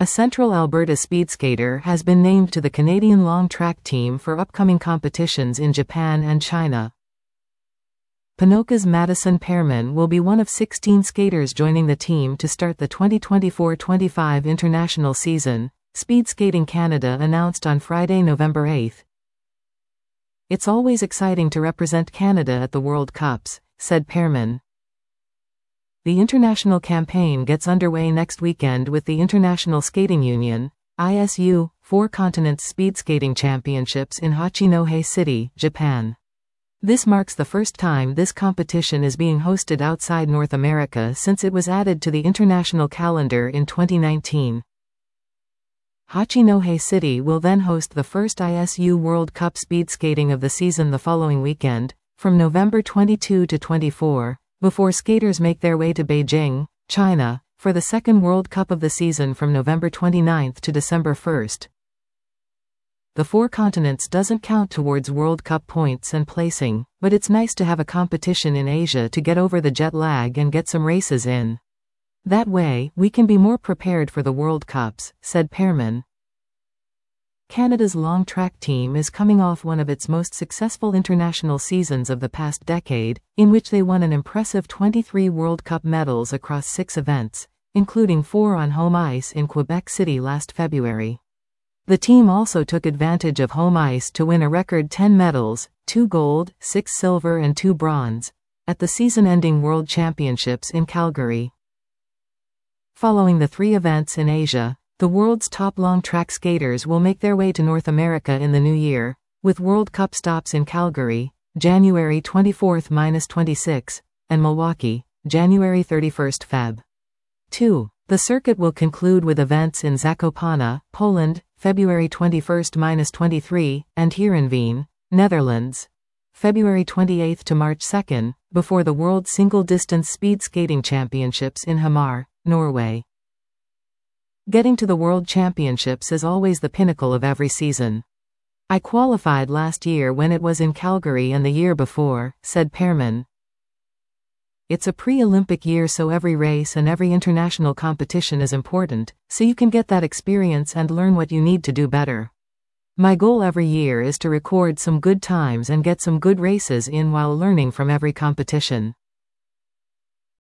A Central Alberta speed skater has been named to the Canadian long track team for upcoming competitions in Japan and China. Ponoka's Madison Pearman will be one of 16 skaters joining the team to start the 2024-25 international season, Speed Skating Canada announced on Friday, November 8. "It's always exciting to represent Canada at the World Cups," said Pearman. The international campaign gets underway next weekend with the International Skating Union, ISU, Four Continents Speed Skating Championships in Hachinohe City, Japan. This marks the first time this competition is being hosted outside North America since it was added to the international calendar in 2019. Hachinohe City will then host the first ISU World Cup speed skating of the season the following weekend, from November 22 to 24, before skaters make their way to Beijing, China, for the second World Cup of the season from November 29 to December 1. The Four Continents doesn't count towards World Cup points and placing, but it's nice to have a competition in Asia to get over the jet lag and get some races in. That way, we can be more prepared for the World Cups, said Pearman. Canada's long track team is coming off one of its most successful international seasons of the past decade, in which they won an impressive 23 World Cup medals across 6 events, including 4 on home ice in Quebec City last February. The team also took advantage of home ice to win a record 10 medals, 2 gold, 6 silver and 2 bronze, at the season-ending World Championships in Calgary. Following the 3 events in Asia, the world's top long-track skaters will make their way to North America in the new year, with World Cup stops in Calgary, January 24–26, and Milwaukee, January 31 Feb. 2. The circuit will conclude with events in Zakopane, Poland, February 21–23, and Heerenveen, Netherlands, February 28 to March 2, before the World Single-Distance Speed Skating Championships in Hamar, Norway. Getting to the World Championships is always the pinnacle of every season. "I qualified last year when it was in Calgary and the year before," said Pearman. "It's a pre-Olympic year, so every race and every international competition is important, so you can get that experience and learn what you need to do better. My goal every year is to record some good times and get some good races in while learning from every competition."